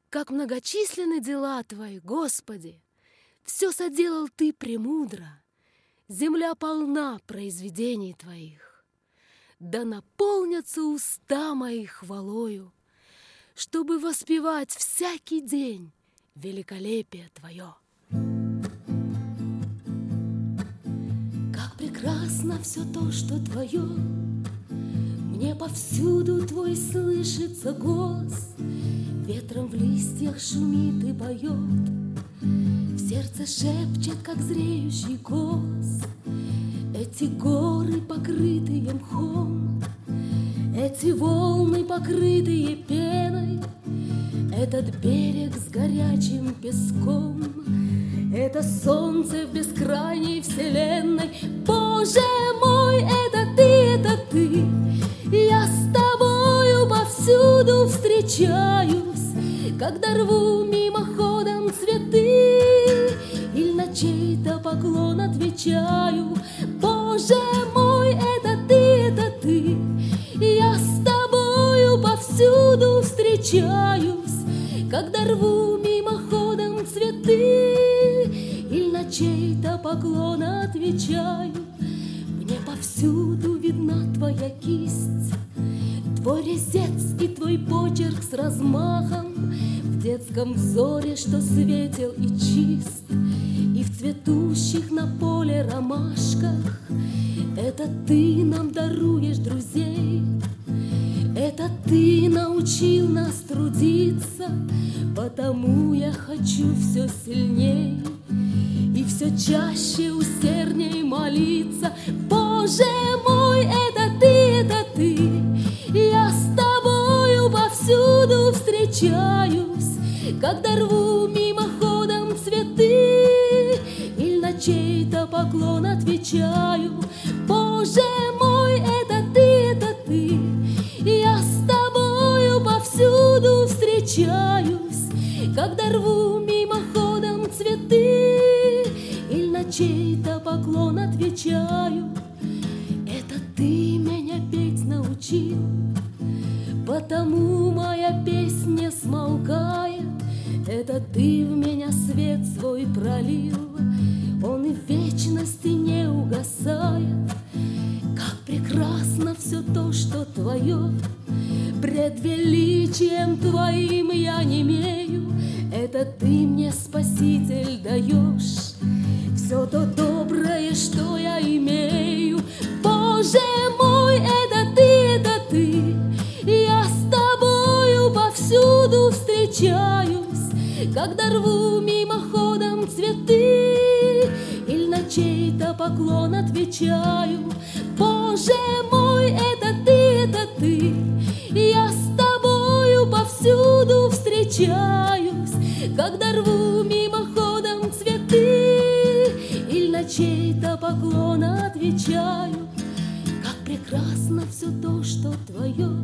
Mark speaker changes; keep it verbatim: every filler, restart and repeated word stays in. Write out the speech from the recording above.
Speaker 1: Как многочисленны дела Твои, Господи! Все соделал Ты премудро, земля полна произведений Твоих. Да наполнятся уста мои хвалою, чтобы воспевать всякий день великолепие Твое. Как прекрасно все то, что Твое, мне повсюду Твой слышится голос, ветром в листьях шумит и поет, в сердце шепчет, как зреющий кос. Эти горы, покрытые мхом, эти волны, покрытые пеной, этот берег с горячим песком, это солнце в бескрайней вселенной. Боже мой, это Ты, это Ты, я с Тобою повсюду встречаюсь, когда рву мимоходом цветы или на чей-то поклон отвечаю. Боже мой, это Ты, это Ты, я с Тобою повсюду встречаюсь, когда рву мимоходом цветы или на чей-то поклон отвечаю. Мне повсюду видна Твоя кисть, Твой резец и Твой почерк с размахом, в детском взоре, что светел и чист, и в цветущих на поле ромашках. Это Ты нам даруешь друзей, это Ты научил нас трудиться, потому я хочу все сильней и все чаще усердней молиться. Боже мой, это Ты, это Ты, я с Тобою повсюду встречаюсь, когда рву мимоходом цветы или на чей-то поклон отвечаю. Боже мой, это Ты, это Ты, я с Тобою повсюду встречаюсь, когда рву мимоходом цветы или на чей-то поклон отвечаю. Это Ты меня петь научил, потому моя песня смолкает. Это Ты в меня свет свой пролил, он и в вечности не угасает. Как прекрасно все то, что Твое, пред величием Твоим я немею. Это Ты мне, Спаситель, даешь все то доброе, что я имею. Боже мой, это Ты, это Ты, я с Тобою повсюду встречаюсь, когда рву мимоходом цветы или на чей-то поклон отвечаю. Боже мой, это Ты, это Ты, я с Тобою повсюду встречаюсь, когда рву мимоходом цветы или на чей-то поклон отвечаю. Как прекрасно все то, что Твое,